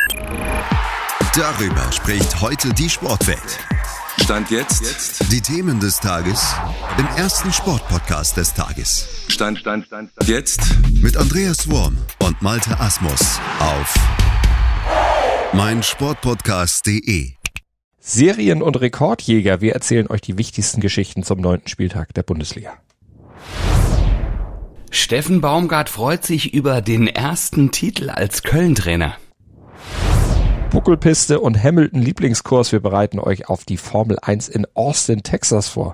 Darüber spricht heute die Sportwelt. Stand jetzt. Die Themen des Tages im ersten Sportpodcast des Tages. Stand jetzt. Mit Andreas Worm und Malte Asmus auf meinsportpodcast.de. Serien- und Rekordjäger, wir erzählen euch die wichtigsten Geschichten zum 9. Spieltag der Bundesliga. Steffen Baumgart freut sich über den ersten Titel als Köln-Trainer. Buckelpiste und Hamilton-Lieblingskurs, wir bereiten euch auf die Formel 1 in Austin, Texas vor.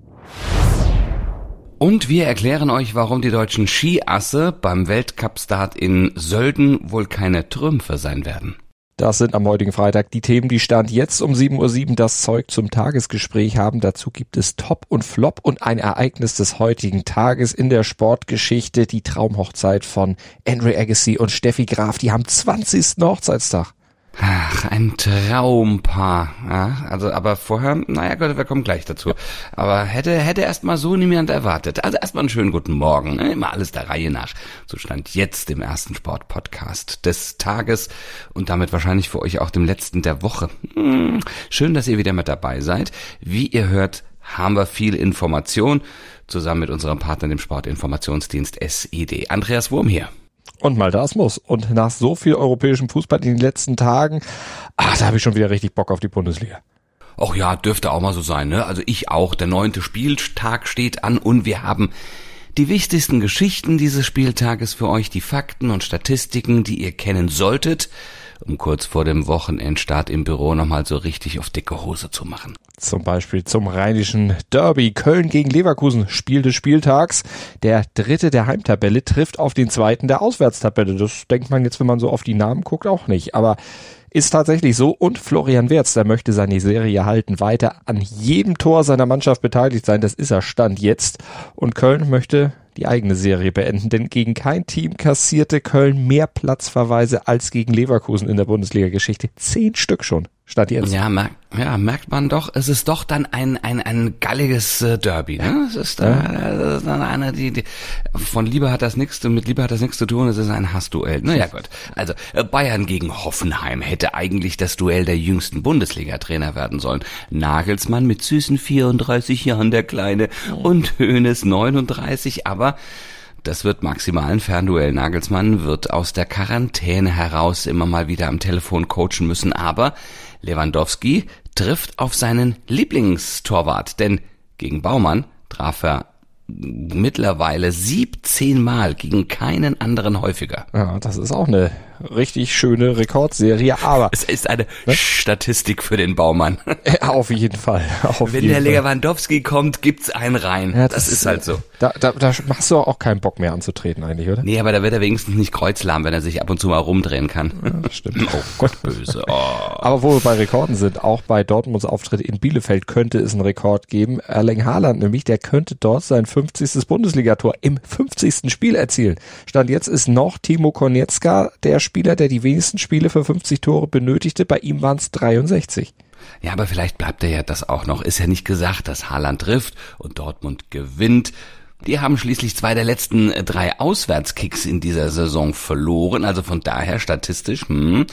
Und wir erklären euch, warum die deutschen Skiasse beim Weltcup-Start in Sölden wohl keine Trümpfe sein werden. Das sind am heutigen Freitag die Themen, die Stand jetzt um 7:07 Uhr das Zeug zum Tagesgespräch haben. Dazu gibt es Top und Flop und ein Ereignis des heutigen Tages in der Sportgeschichte. Die Traumhochzeit von Andre Agassi und Steffi Graf. Die haben 20. Hochzeitstag. Ach, ein Traumpaar. Ja, also, aber vorher, naja Gott, wir kommen gleich dazu. Aber hätte erstmal so niemand erwartet. Also erstmal einen schönen guten Morgen. Ne? Immer alles der Reihe nach. So stand jetzt im ersten Sportpodcast des Tages und damit wahrscheinlich für euch auch dem letzten der Woche. Schön, dass ihr wieder mit dabei seid. Wie ihr hört, haben wir viel Information zusammen mit unserem Partner, dem Sportinformationsdienst SED. Andreas Worm hier. Und Malte Asmus. Und nach so viel europäischem Fußball in den letzten Tagen, da habe ich schon wieder richtig Bock auf die Bundesliga. Och ja, dürfte auch mal so sein, ne? Also ich auch. Der 9. Spieltag steht an und wir haben die wichtigsten Geschichten dieses Spieltages für euch, die Fakten und Statistiken, die ihr kennen solltet, um kurz vor dem Wochenendstart im Büro nochmal so richtig auf dicke Hose zu machen. Zum Beispiel zum rheinischen Derby. Köln gegen Leverkusen, Spiel des Spieltags. Der dritte der Heimtabelle trifft auf den zweiten der Auswärtstabelle. Das denkt man jetzt, wenn man so auf die Namen guckt, auch nicht. Aber ist tatsächlich so. Und Florian Wirtz, der möchte seine Serie halten, weiter an jedem Tor seiner Mannschaft beteiligt sein. Das ist er Stand jetzt. Und Köln möchte die eigene Serie beenden, denn gegen kein Team kassierte Köln mehr Platzverweise als gegen Leverkusen in der Bundesliga-Geschichte. 10 Stück schon, Stand jetzt. Ja, merkt man doch, es ist doch dann ein galliges Derby, ne? Es ist dann eine, die von Liebe hat das nichts, mit Liebe hat das nichts zu tun, es ist ein Hassduell. Naja gut, also Bayern gegen Hoffenheim hätte eigentlich das Duell der jüngsten Bundesliga-Trainer werden sollen. Nagelsmann mit süßen 34 Jahren, der Kleine, und Hoeneß 39, aber das wird maximal ein Fernduell. Nagelsmann wird aus der Quarantäne heraus immer mal wieder am Telefon coachen müssen, aber Lewandowski trifft auf seinen Lieblingstorwart, denn gegen Baumann traf er mittlerweile 17 Mal, gegen keinen anderen häufiger. Ja, das ist auch eine richtig schöne Rekordserie, aber es ist eine Statistik für den Baumann. Auf jeden Fall. Wenn der Lewandowski kommt, gibt's einen rein. Ja, das ist halt so. Da machst du auch keinen Bock mehr anzutreten eigentlich, oder? Nee, aber da wird er wenigstens nicht kreuzlahm, wenn er sich ab und zu mal rumdrehen kann. Ja, das stimmt. Oh Gott, böse. Oh. Aber wo wir bei Rekorden sind, auch bei Dortmunds Auftritt in Bielefeld könnte es einen Rekord geben. Erling Haaland nämlich, der könnte dort sein 50. Bundesligator im 50. Spiel erzielen. Stand jetzt ist noch Timo Konietzka der Spieler, der die wenigsten Spiele für 50 Tore benötigte. Bei ihm waren es 63. Ja, aber vielleicht bleibt er ja das auch noch. Ist ja nicht gesagt, dass Haaland trifft und Dortmund gewinnt. Die haben schließlich 2 der letzten 3 Auswärtskicks in dieser Saison verloren, also von daher statistisch.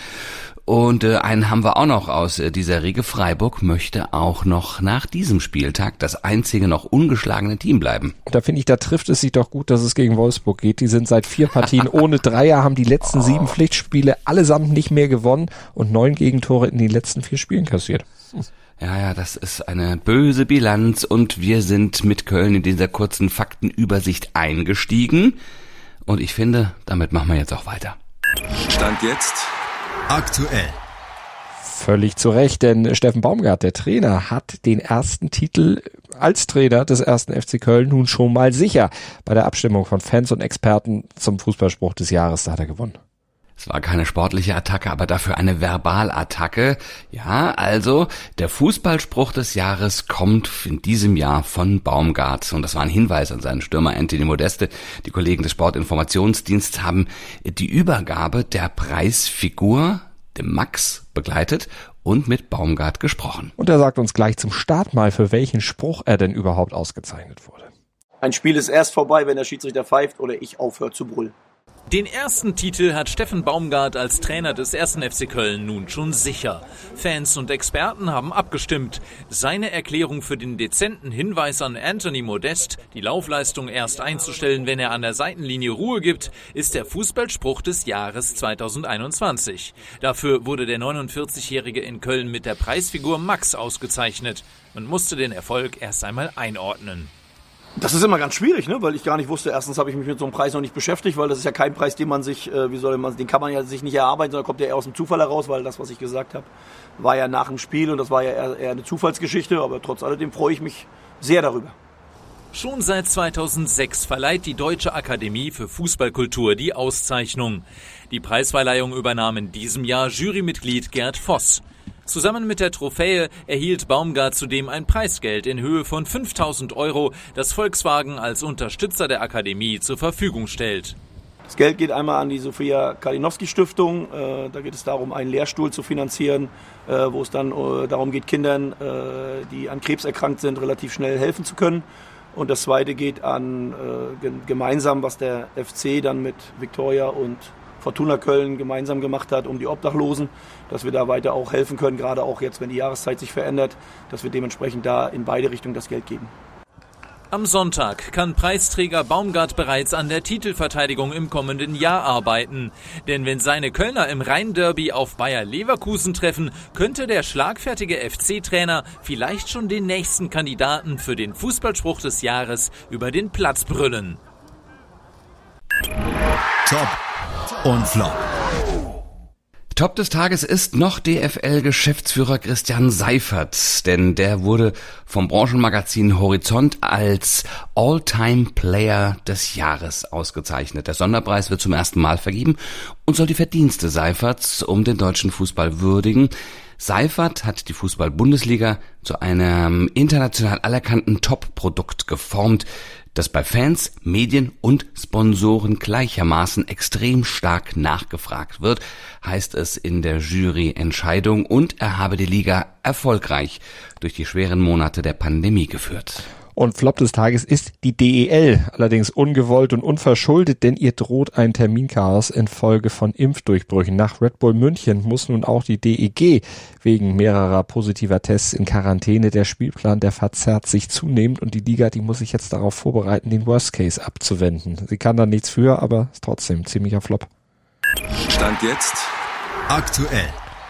Und einen haben wir auch noch aus dieser Riege. Freiburg möchte auch noch nach diesem Spieltag das einzige noch ungeschlagene Team bleiben. Da finde ich, da trifft es sich doch gut, dass es gegen Wolfsburg geht. Die sind seit 4 Partien ohne Dreier, haben die letzten 7 Pflichtspiele allesamt nicht mehr gewonnen und 9 Gegentore in den letzten 4 Spielen kassiert. Ja, das ist eine böse Bilanz und wir sind mit Köln in dieser kurzen Faktenübersicht eingestiegen. Und ich finde, damit machen wir jetzt auch weiter. Stand jetzt aktuell. Völlig zu Recht, denn Steffen Baumgart, der Trainer, hat den ersten Titel als Trainer des 1. FC Köln nun schon mal sicher. Bei der Abstimmung von Fans und Experten zum Fußballspruch des Jahres, da hat er gewonnen. Es war keine sportliche Attacke, aber dafür eine Verbalattacke. Ja, also der Fußballspruch des Jahres kommt in diesem Jahr von Baumgart. Und das war ein Hinweis an seinen Stürmer Anthony Modeste. Die Kollegen des Sportinformationsdienstes haben die Übergabe der Preisfigur, dem Max, begleitet und mit Baumgart gesprochen. Und er sagt uns gleich zum Start mal, für welchen Spruch er denn überhaupt ausgezeichnet wurde. Ein Spiel ist erst vorbei, wenn der Schiedsrichter pfeift oder ich aufhöre zu brüllen. Den ersten Titel hat Steffen Baumgart als Trainer des 1. FC Köln nun schon sicher. Fans und Experten haben abgestimmt. Seine Erklärung für den dezenten Hinweis an Anthony Modest, die Laufleistung erst einzustellen, wenn er an der Seitenlinie Ruhe gibt, ist der Fußballspruch des Jahres 2021. Dafür wurde der 49-Jährige in Köln mit der Preisfigur Max ausgezeichnet und musste den Erfolg erst einmal einordnen. Das ist immer ganz schwierig, ne? Weil ich gar nicht wusste, erstens habe ich mich mit so einem Preis noch nicht beschäftigt, weil das ist ja kein Preis, den man sich, den kann man ja sich nicht erarbeiten, sondern kommt ja eher aus dem Zufall heraus, weil das, was ich gesagt habe, war ja nach dem Spiel und das war ja eher eine Zufallsgeschichte, aber trotz alledem freue ich mich sehr darüber. Schon seit 2006 verleiht die Deutsche Akademie für Fußballkultur die Auszeichnung. Die Preisverleihung übernahm in diesem Jahr Jurymitglied Gerd Voss. Zusammen mit der Trophäe erhielt Baumgart zudem ein Preisgeld in Höhe von 5.000 €, das Volkswagen als Unterstützer der Akademie zur Verfügung stellt. Das Geld geht einmal an die Sophia Kalinowski Stiftung. Da geht es darum, einen Lehrstuhl zu finanzieren, wo es dann darum geht, Kindern, die an Krebs erkrankt sind, relativ schnell helfen zu können. Und das zweite geht an gemeinsam, was der FC dann mit Viktoria und Fortuna Köln gemeinsam gemacht hat, um die Obdachlosen, dass wir da weiter auch helfen können, gerade auch jetzt, wenn die Jahreszeit sich verändert, dass wir dementsprechend da in beide Richtungen das Geld geben. Am Sonntag kann Preisträger Baumgart bereits an der Titelverteidigung im kommenden Jahr arbeiten. Denn wenn seine Kölner im Rhein-Derby auf Bayer Leverkusen treffen, könnte der schlagfertige FC-Trainer vielleicht schon den nächsten Kandidaten für den Fußballspruch des Jahres über den Platz brüllen. Top und Flop. Top des Tages ist noch DFL-Geschäftsführer Christian Seifert, denn der wurde vom Branchenmagazin Horizont als All-Time-Player des Jahres ausgezeichnet. Der Sonderpreis wird zum ersten Mal vergeben und soll die Verdienste Seiferts um den deutschen Fußball würdigen. Seifert hat die Fußball-Bundesliga zu einem international anerkannten Top-Produkt geformt, das bei Fans, Medien und Sponsoren gleichermaßen extrem stark nachgefragt wird, heißt es in der Juryentscheidung, und er habe die Liga erfolgreich durch die schweren Monate der Pandemie geführt. Und Flop des Tages ist die DEL, allerdings ungewollt und unverschuldet, denn ihr droht ein Terminchaos infolge von Impfdurchbrüchen. Nach Red Bull München muss nun auch die DEG wegen mehrerer positiver Tests in Quarantäne. Der Spielplan, der verzerrt sich zunehmend und die Liga, die muss sich jetzt darauf vorbereiten, den Worst Case abzuwenden. Sie kann da nichts für, aber ist trotzdem ziemlicher Flop. Stand jetzt aktuell.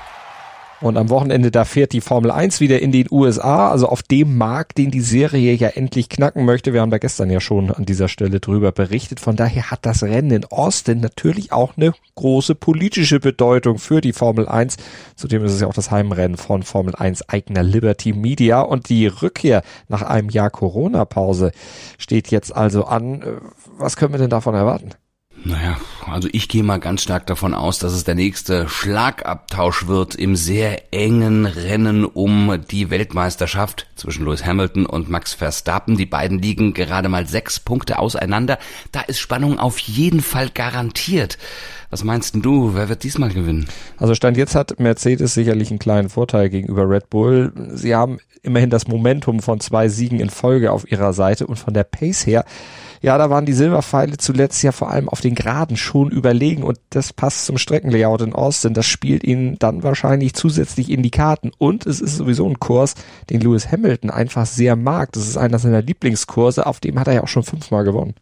Und am Wochenende, da fährt die Formel 1 wieder in den USA, also auf dem Markt, den die Serie ja endlich knacken möchte. Wir haben da gestern ja schon an dieser Stelle drüber berichtet. Von daher hat das Rennen in Austin natürlich auch eine große politische Bedeutung für die Formel 1. Zudem ist es ja auch das Heimrennen von Formel 1 eigener Liberty Media. Und die Rückkehr nach einem Jahr Corona-Pause steht jetzt also an. Was können wir denn davon erwarten? Naja, also ich gehe mal ganz stark davon aus, dass es der nächste Schlagabtausch wird im sehr engen Rennen um die Weltmeisterschaft zwischen Lewis Hamilton und Max Verstappen. Die beiden liegen gerade mal 6 Punkte auseinander. Da ist Spannung auf jeden Fall garantiert. Was meinst denn du, wer wird diesmal gewinnen? Also Stand jetzt hat Mercedes sicherlich einen kleinen Vorteil gegenüber Red Bull. Sie haben immerhin das Momentum von 2 Siegen in Folge auf ihrer Seite und von der Pace her, ja, da waren die Silberpfeile zuletzt ja vor allem auf den Geraden schon überlegen und das passt zum Streckenlayout in Austin. Das spielt ihnen dann wahrscheinlich zusätzlich in die Karten und es ist sowieso ein Kurs, den Lewis Hamilton einfach sehr mag. Das ist einer seiner Lieblingskurse, auf dem hat er ja auch schon 5-mal gewonnen.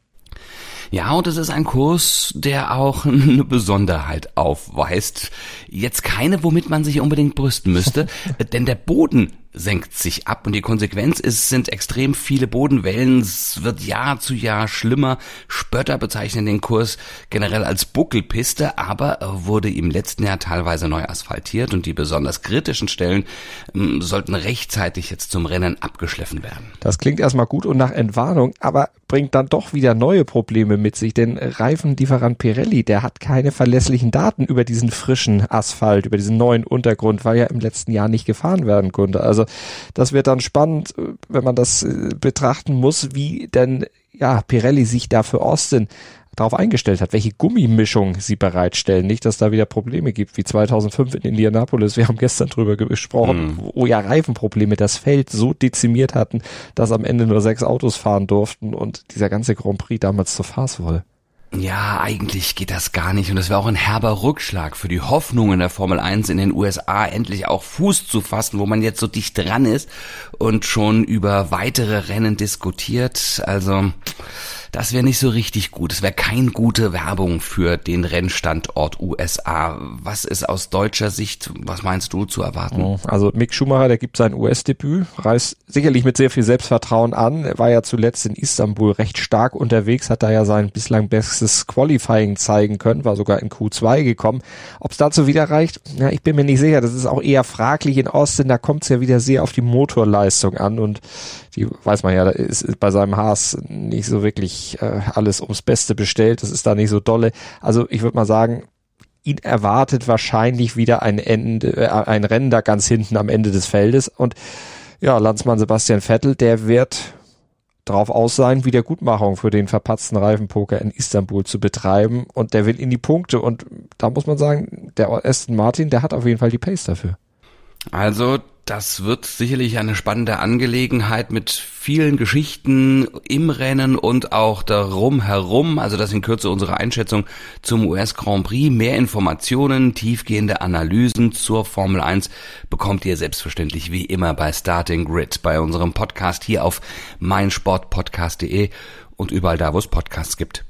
Ja, und es ist ein Kurs, der auch eine Besonderheit aufweist. Jetzt keine, womit man sich unbedingt brüsten müsste, denn der Boden senkt sich ab und die Konsequenz sind extrem viele Bodenwellen. Es wird Jahr zu Jahr schlimmer. Spötter bezeichnen den Kurs generell als Buckelpiste, aber wurde im letzten Jahr teilweise neu asphaltiert und die besonders kritischen Stellen sollten rechtzeitig jetzt zum Rennen abgeschliffen werden. Das klingt erstmal gut und nach Entwarnung, aber bringt dann doch wieder neue Probleme mit sich, denn Reifenlieferant Pirelli, der hat keine verlässlichen Daten über diesen frischen Asphalt, über diesen neuen Untergrund, weil ja im letzten Jahr nicht gefahren werden konnte. Also das wird dann spannend, wenn man das betrachten muss, wie denn Pirelli sich da für Austin darauf eingestellt hat, welche Gummimischung sie bereitstellen. Nicht, dass da wieder Probleme gibt, wie 2005 in Indianapolis. Wir haben gestern drüber gesprochen, wo ja Reifenprobleme das Feld so dezimiert hatten, dass am Ende nur 6 Autos fahren durften und dieser ganze Grand Prix damals zur Farce wurde. Ja, eigentlich geht das gar nicht und das wäre auch ein herber Rückschlag für die Hoffnungen der Formel 1 in den USA, endlich auch Fuß zu fassen, wo man jetzt so dicht dran ist und schon über weitere Rennen diskutiert. Also das wäre nicht so richtig gut. Es wäre keine gute Werbung für den Rennstandort USA. Was ist aus deutscher Sicht, was meinst du, zu erwarten? Also Mick Schumacher, der gibt sein US-Debüt, reist sicherlich mit sehr viel Selbstvertrauen an. Er war ja zuletzt in Istanbul recht stark unterwegs, hat da ja sein bislang bestes Qualifying zeigen können, war sogar in Q2 gekommen. Ob es dazu wieder reicht? Ja, ich bin mir nicht sicher. Das ist auch eher fraglich in Austin. Da kommt es ja wieder sehr auf die Motorleistung an und die weiß man ja, da ist bei seinem Haas nicht so wirklich alles ums Beste bestellt. Das ist da nicht so dolle. Also ich würde mal sagen, ihn erwartet wahrscheinlich wieder ein Rennen da ganz hinten am Ende des Feldes. Und ja, Landsmann Sebastian Vettel, der wird drauf aus sein, Wiedergutmachung für den verpatzten Reifenpoker in Istanbul zu betreiben. Und der will in die Punkte. Und da muss man sagen, der Aston Martin, der hat auf jeden Fall die Pace dafür. Also das wird sicherlich eine spannende Angelegenheit mit vielen Geschichten im Rennen und auch darum herum. Also das in Kürze unsere Einschätzung zum US Grand Prix. Mehr Informationen, tiefgehende Analysen zur Formel 1 bekommt ihr selbstverständlich wie immer bei Starting Grid, bei unserem Podcast hier auf meinsportpodcast.de und überall da, wo es Podcasts gibt.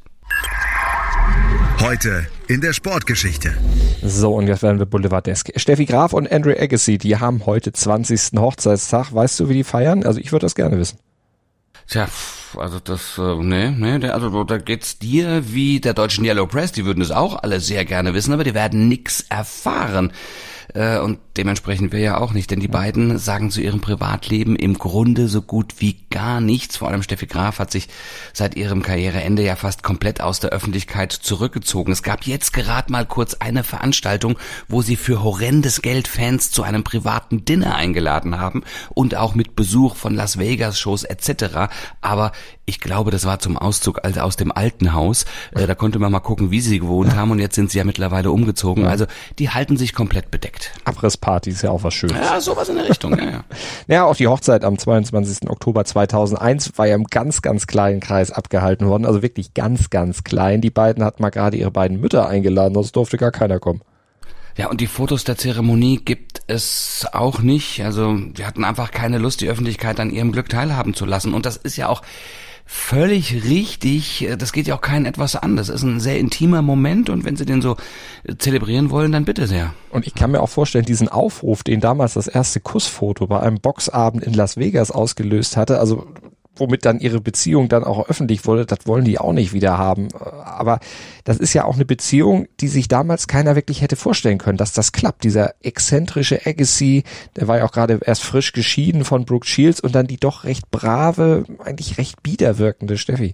Heute in der Sportgeschichte. So, und jetzt werden wir boulevardesk. Steffi Graf und Andre Agassi, die haben heute 20. Hochzeitstag. Weißt du, wie die feiern? Also ich würde das gerne wissen. Tja, also das, also da geht's dir wie der deutschen Yellow Press, die würden es auch alle sehr gerne wissen, aber die werden nix erfahren. Und dementsprechend wir ja auch nicht, denn die beiden sagen zu ihrem Privatleben im Grunde so gut wie gar nichts. Vor allem Steffi Graf hat sich seit ihrem Karriereende ja fast komplett aus der Öffentlichkeit zurückgezogen. Es gab jetzt gerade mal kurz eine Veranstaltung, wo sie für horrendes Geld Fans zu einem privaten Dinner eingeladen haben und auch mit Besuch von Las Vegas Shows etc. Aber ich glaube, das war zum Auszug aus dem alten Haus. Da konnte man mal gucken, wie sie gewohnt haben und jetzt sind sie ja mittlerweile umgezogen. Also die halten sich komplett bedeckt. Abrissparty ist ja auch was Schönes. Ja, sowas in der Richtung, ja. Ja, auch die Hochzeit am 22. Oktober 2001 war ja im ganz, ganz kleinen Kreis abgehalten worden. Also wirklich ganz, ganz klein. Die beiden hatten mal gerade ihre beiden Mütter eingeladen, sonst durfte gar keiner kommen. Ja, und die Fotos der Zeremonie gibt es auch nicht. Also die hatten einfach keine Lust, die Öffentlichkeit an ihrem Glück teilhaben zu lassen. Und das ist ja auch völlig richtig, das geht ja auch keinen etwas an. Das ist ein sehr intimer Moment und wenn sie den so zelebrieren wollen, dann bitte sehr. Und ich kann mir auch vorstellen, diesen Aufruf, den damals das erste Kussfoto bei einem Boxabend in Las Vegas ausgelöst hatte, also womit dann ihre Beziehung dann auch öffentlich wurde, das wollen die auch nicht wieder haben. Aber das ist ja auch eine Beziehung, die sich damals keiner wirklich hätte vorstellen können, dass das klappt. Dieser exzentrische Agassi, der war ja auch gerade erst frisch geschieden von Brooke Shields und dann die doch recht brave, eigentlich recht bieder wirkende Steffi.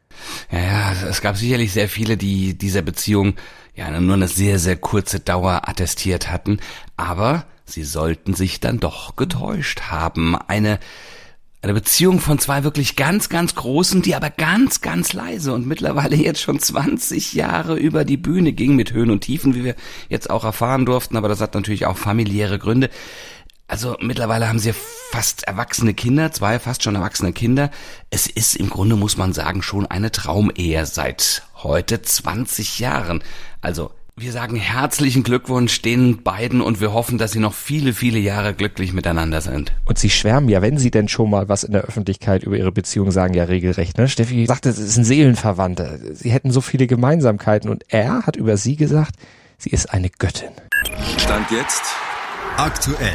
Ja, es gab sicherlich sehr viele, die dieser Beziehung ja nur eine sehr, sehr kurze Dauer attestiert hatten. Aber sie sollten sich dann doch getäuscht haben. Eine Beziehung von zwei wirklich ganz, ganz großen, die aber ganz, ganz leise und mittlerweile jetzt schon 20 Jahre über die Bühne ging mit Höhen und Tiefen, wie wir jetzt auch erfahren durften, aber das hat natürlich auch familiäre Gründe. Also mittlerweile haben sie fast erwachsene Kinder, zwei fast schon erwachsene Kinder. Es ist im Grunde, muss man sagen, schon eine Traumehe seit heute 20 Jahren. Also wir sagen herzlichen Glückwunsch den beiden und wir hoffen, dass sie noch viele, viele Jahre glücklich miteinander sind. Und sie schwärmen ja, wenn sie denn schon mal was in der Öffentlichkeit über ihre Beziehung sagen, ja regelrecht. Ne? Steffi sagte, es ist ein Seelenverwandter. Sie hätten so viele Gemeinsamkeiten und er hat über sie gesagt, sie ist eine Göttin. Stand jetzt aktuell.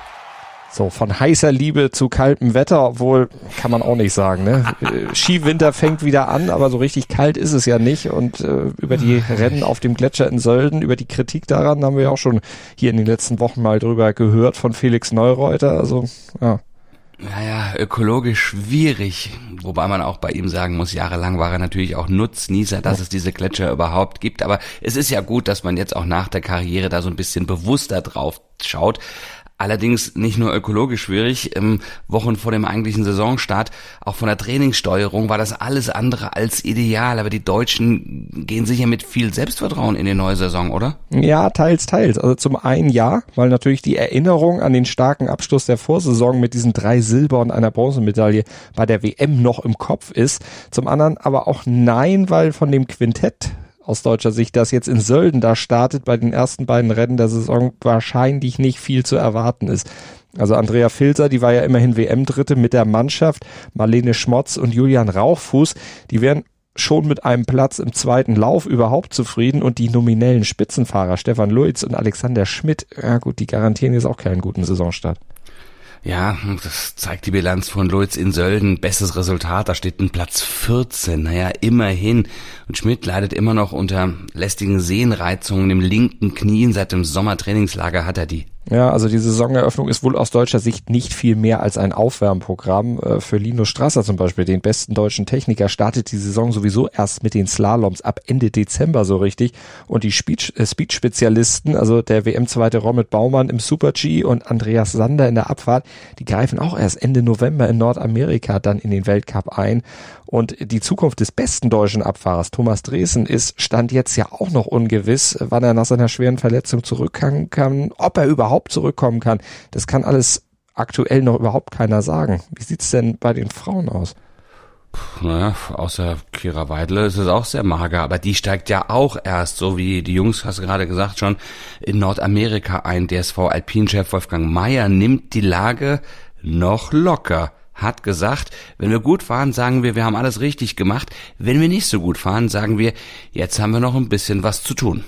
So, von heißer Liebe zu kaltem Wetter, obwohl, kann man auch nicht sagen, ne? Skiwinter fängt wieder an, aber so richtig kalt ist es ja nicht und über die Rennen auf dem Gletscher in Sölden, über die Kritik daran haben wir ja auch schon hier in den letzten Wochen mal drüber gehört von Felix Neureuter, also, ja. Naja, ökologisch schwierig, wobei man auch bei ihm sagen muss, jahrelang war er natürlich auch Nutznießer, dass es diese Gletscher überhaupt gibt, aber es ist ja gut, dass man jetzt auch nach der Karriere da so ein bisschen bewusster drauf schaut. Allerdings nicht nur ökologisch schwierig, Wochen vor dem eigentlichen Saisonstart, auch von der Trainingssteuerung war das alles andere als ideal. Aber die Deutschen gehen sicher mit viel Selbstvertrauen in die neue Saison, oder? Ja, teils. Also zum einen ja, weil natürlich die Erinnerung an den starken Abschluss der Vorsaison mit diesen 3 Silber- und einer Bronzemedaille bei der WM noch im Kopf ist. Zum anderen aber auch nein, weil von dem Quintett aus deutscher Sicht, das jetzt in Sölden da startet, bei den ersten beiden Rennen der Saison wahrscheinlich nicht viel zu erwarten ist. Also Andrea Filzer, die war ja immerhin WM-Dritte mit der Mannschaft, Marlene Schmotz und Julian Rauchfuß, die wären schon mit einem Platz im zweiten Lauf überhaupt zufrieden und die nominellen Spitzenfahrer Stefan Luiz und Alexander Schmidt, ja gut, die garantieren jetzt auch keinen guten Saisonstart. Ja, das zeigt die Bilanz von Luiz in Sölden. Bestes Resultat, da steht ein Platz 14. Naja, immerhin. Und Schmidt leidet immer noch unter lästigen Sehnenreizungen im linken Knie. Seit dem Sommertrainingslager hat er die. Ja, also die Saisoneröffnung ist wohl aus deutscher Sicht nicht viel mehr als ein Aufwärmprogramm. Für Linus Strasser zum Beispiel, den besten deutschen Techniker, startet die Saison sowieso erst mit den Slaloms ab Ende Dezember so richtig. Und die Speed-Spezialisten, also der WM-Zweite Rommet Baumann im Super-G und Andreas Sander in der Abfahrt, die greifen auch erst Ende November in Nordamerika dann in den Weltcup ein. Und die Zukunft des besten deutschen Abfahrers, Thomas Dresen, stand jetzt ja auch noch ungewiss, wann er nach seiner schweren Verletzung zurückkommen kann, ob er überhaupt zurückkommen kann. Das kann alles aktuell noch überhaupt keiner sagen. Wie sieht's denn bei den Frauen aus? Naja, außer Kira Weidle ist es auch sehr mager, aber die steigt ja auch erst, so wie die Jungs, hast du gerade gesagt, schon in Nordamerika ein. DSV-Alpinchef Wolfgang Mayer nimmt die Lage noch locker. Hat gesagt, wenn wir gut fahren, sagen wir haben alles richtig gemacht. Wenn wir nicht so gut fahren, sagen wir, jetzt haben wir noch ein bisschen was zu tun.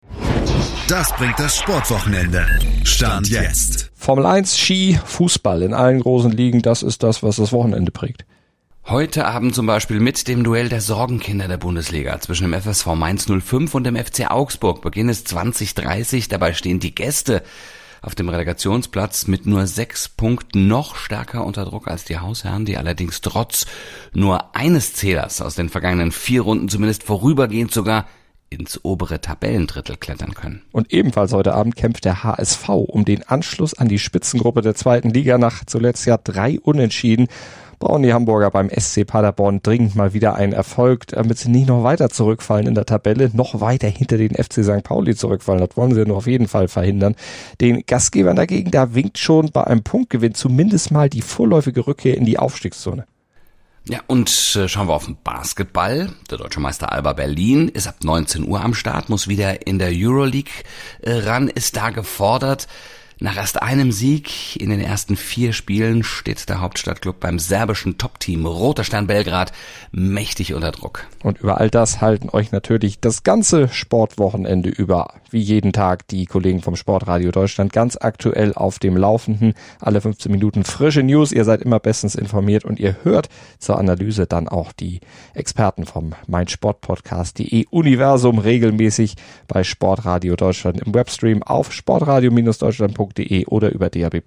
Das bringt das Sportwochenende. Stand jetzt. Formel 1, Ski, Fußball in allen großen Ligen, das ist das, was das Wochenende prägt. Heute Abend zum Beispiel mit dem Duell der Sorgenkinder der Bundesliga zwischen dem FSV Mainz 05 und dem FC Augsburg. Beginn ist 20:30, dabei stehen die Gäste auf dem Relegationsplatz mit nur 6 Punkten noch stärker unter Druck als die Hausherren, die allerdings trotz nur eines Zählers aus den vergangenen 4 Runden zumindest vorübergehend sogar ins obere Tabellendrittel klettern können. Und ebenfalls heute Abend kämpft der HSV um den Anschluss an die Spitzengruppe der 2. Liga nach zuletzt ja 3 Unentschieden. Brauchen die Hamburger beim SC Paderborn dringend mal wieder einen Erfolg, damit sie nicht noch weiter zurückfallen in der Tabelle, noch weiter hinter den FC St. Pauli zurückfallen. Das wollen sie noch auf jeden Fall verhindern. Den Gastgebern dagegen, da winkt schon bei einem Punktgewinn zumindest mal die vorläufige Rückkehr in die Aufstiegszone. Ja, und schauen wir auf den Basketball. Der deutsche Meister Alba Berlin ist ab 19 Uhr am Start, muss wieder in der Euroleague ran, ist da gefordert. Nach erst einem Sieg in den ersten 4 Spielen steht der Hauptstadtklub beim serbischen Top-Team Roter Stern Belgrad mächtig unter Druck. Und über all das halten euch natürlich das ganze Sportwochenende über, wie jeden Tag, die Kollegen vom Sportradio Deutschland ganz aktuell auf dem Laufenden. Alle 15 Minuten frische News, ihr seid immer bestens informiert und ihr hört zur Analyse dann auch die Experten vom meinsportpodcast.de Universum regelmäßig bei Sportradio Deutschland im Webstream auf sportradio-deutschland.de oder über DAB+.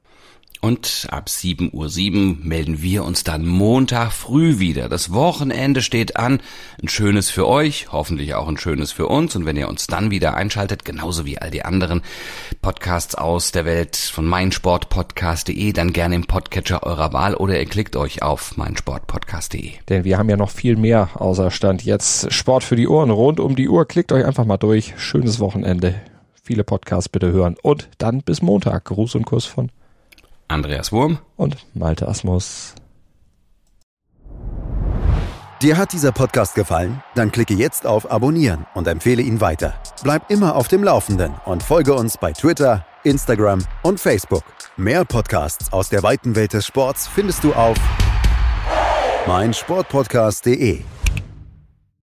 Und ab 7:07 Uhr melden wir uns dann Montag früh wieder. Das Wochenende steht an. Ein schönes für euch, hoffentlich auch ein schönes für uns. Und wenn ihr uns dann wieder einschaltet, genauso wie all die anderen Podcasts aus der Welt von meinsportpodcast.de, dann gerne im Podcatcher eurer Wahl oder ihr klickt euch auf meinsportpodcast.de. Denn wir haben ja noch viel mehr außer Stand jetzt. Sport für die Ohren rund um die Uhr. Klickt euch einfach mal durch. Schönes Wochenende. Viele Podcasts bitte hören. Und dann bis Montag. Gruß und Kuss von Andreas Wurm und Malte Asmus. Dir hat dieser Podcast gefallen? Dann klicke jetzt auf Abonnieren und empfehle ihn weiter. Bleib immer auf dem Laufenden und folge uns bei Twitter, Instagram und Facebook. Mehr Podcasts aus der weiten Welt des Sports findest du auf meinsportpodcast.de.